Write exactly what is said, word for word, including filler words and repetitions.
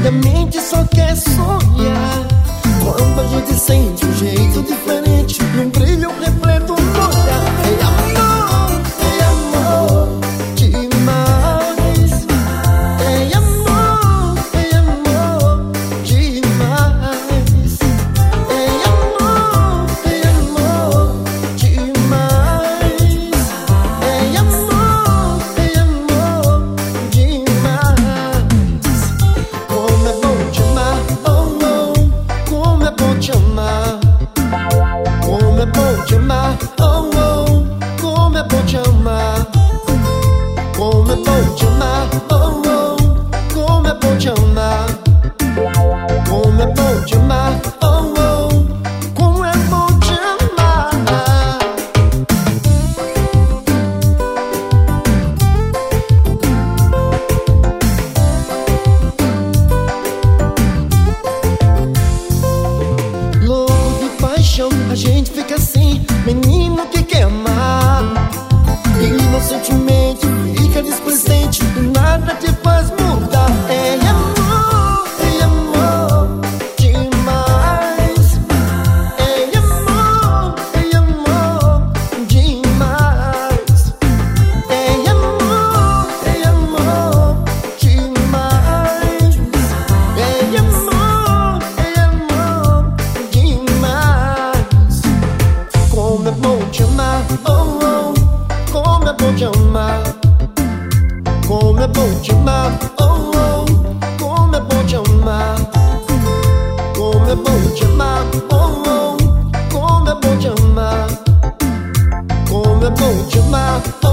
E a mente só quer sonhar. Quando a gente sente um jeito diferente, num brilho repleto no olhar. É amor, é amor demais. É amor, é amor demais. É amor, é amor demais. É amor, é amor demais. Como é bom te amar, oh oh. Como é bom te amar. Como é bom te amar, oh oh. Como é bom te amar. Como é bom te amar, oh oh. Como é bom te amar. Como é bom te amar, oh oh. Como é bom te amar. Louco de paixão, a gente fica assim, menino que quer amar. Inocentemente fica displicente, nada te faz mudar. É amor, é amor demais. É amor, é amor demais. É amor, é amor demais. É amor, é amor demais. Como é bom te amar, oh oh. Como é bom te amar. Como é bom te amar, oh oh. Como é bom te amar. Como é bom te amar, oh oh. Como é bom te amar. Como é bom te amar.